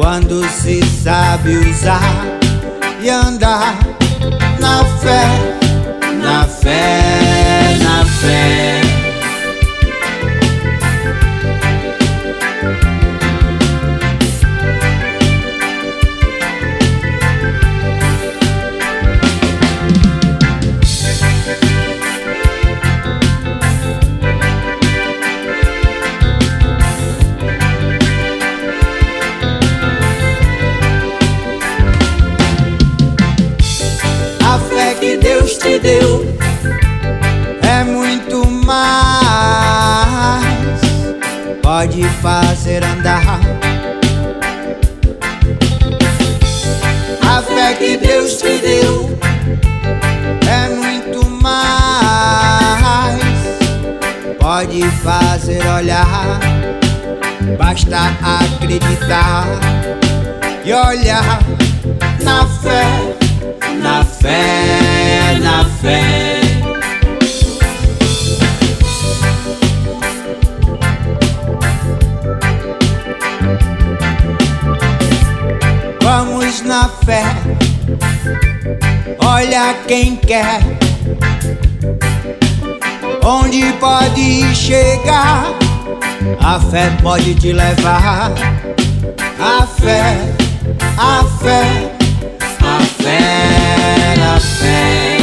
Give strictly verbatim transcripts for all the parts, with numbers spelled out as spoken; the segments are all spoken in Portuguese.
quando se sabe usar e andar na fé, na fé, na fé. A fé que Deus te deu é muito mais, pode fazer andar. A fé que Deus te deu é muito mais, pode fazer olhar. Basta acreditar e olhar na fé, na fé, na fé. Vamos na fé, olha quem quer, onde pode chegar. A fé pode te levar. A fé, a fé, a fé, na fé.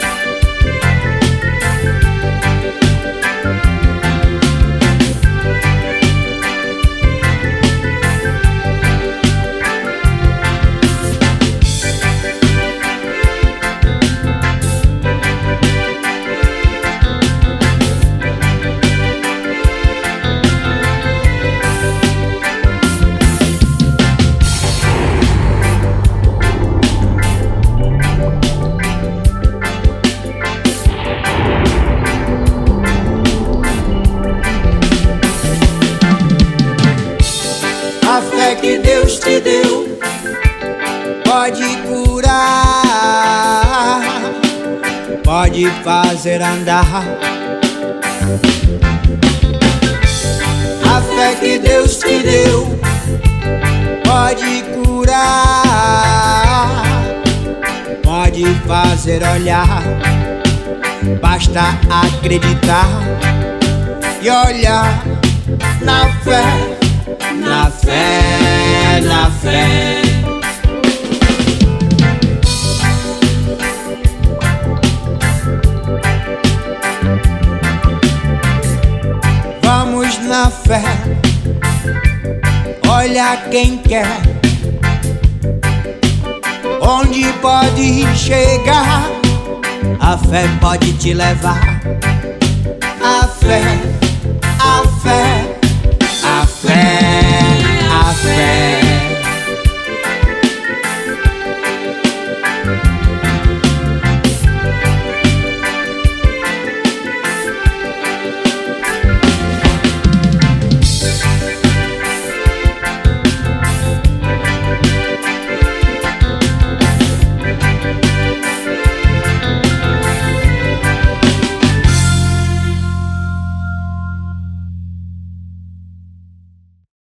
A fé que Deus te deu pode curar, pode fazer andar. A fé que Deus te deu pode curar, pode fazer olhar. Basta acreditar e olhar na fé, na fé, na fé. Vamos na fé, olha quem quer, onde pode chegar. A fé pode te levar. A fé,